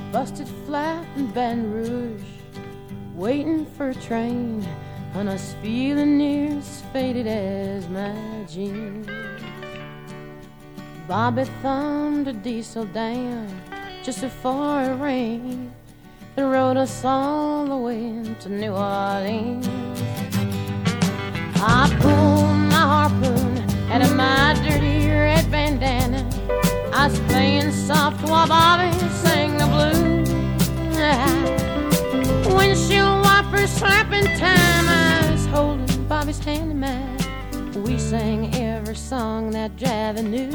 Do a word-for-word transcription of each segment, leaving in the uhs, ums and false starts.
busted flat in Baton Rouge, waiting for a train, and I was feeling near as faded as my jeans. Bobby thumbed a diesel down just before it rained and rode us all the way to New Orleans. I pulled my harpoon out of my dirty red bandana. I was playing soft while Bobby sang the blues. Windshield wipers slapping time, I was holding Bobby's hand in mine. We sang every song that Javi knew.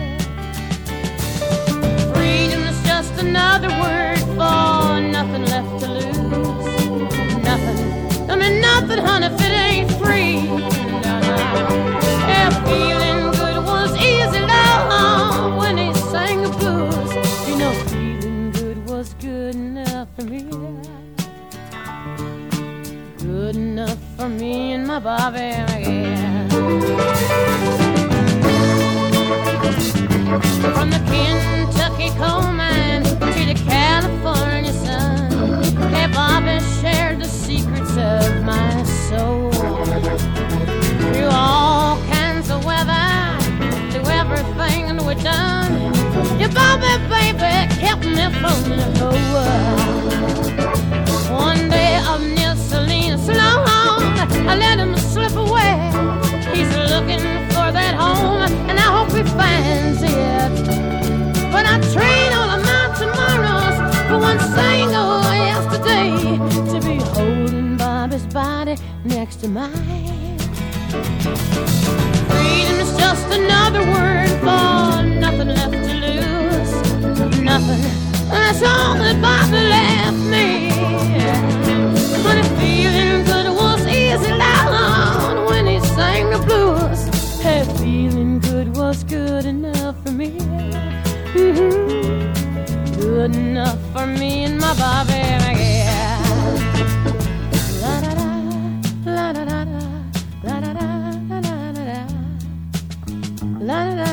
Freedom is just another word for nothing left to lose. Nothing, I mean nothing, honey, if it ain't free. No, no. Yeah, feeling good was easy, love, when he sang the blues. You know, feeling good was good enough for me. Good enough for me and my Bobby, yeah. From the Kentucky coal mine to the California sun, hey, Bobby shared the secrets of my soul. Through all kinds of weather, through everything that we've done, yeah, Bobby, baby, kept me from the whole world. One day up near Salinas, long, I let him slip away. He's looking for that home, and I hope he finds it. But I train all of my tomorrows for one single yesterday, to be holding Bobby's body next to mine. Freedom is just another word for nothing left to lose. Nothing, that's all that Bobby left me. But if feeling good was easy loud when he sang the blues, hey, feeling good was good enough for me. Mm-hmm. Good enough for me and my Bobby, yeah. La da da, la da da da, la da da da da da, la da da.